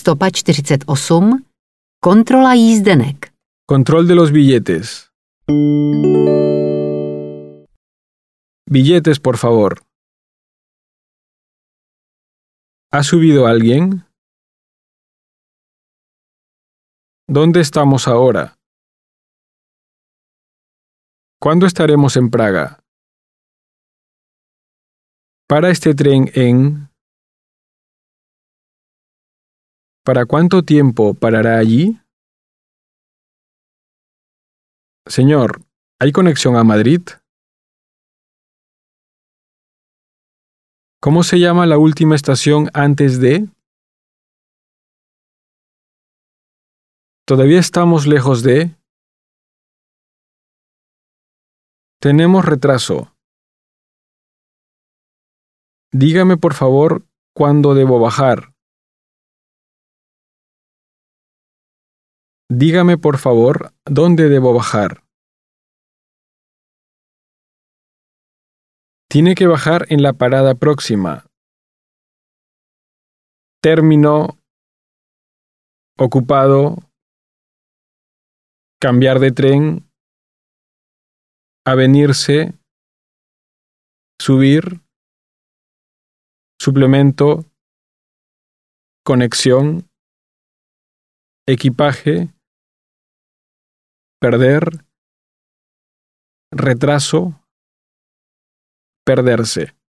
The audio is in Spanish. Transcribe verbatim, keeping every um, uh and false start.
Stopa čtyřicet osm. Kontrola jízdenek. Control de los billetes. Billetes, por favor. ¿Ha subido alguien? ¿Dónde estamos ahora? ¿Cuándo estaremos en Praga? ¿Para este tren en? ¿Para cuánto tiempo parará allí? Señor, ¿hay conexión a Madrid? ¿Cómo se llama la última estación antes de? ¿Todavía estamos lejos de? Tenemos retraso. Dígame por favor cuándo debo bajar. Dígame por favor dónde debo bajar. Tiene que bajar en la parada próxima. Término. Ocupado. Cambiar de tren. Avenirse. Subir. Suplemento. Conexión. Equipaje. Perder. Retraso. Perderse.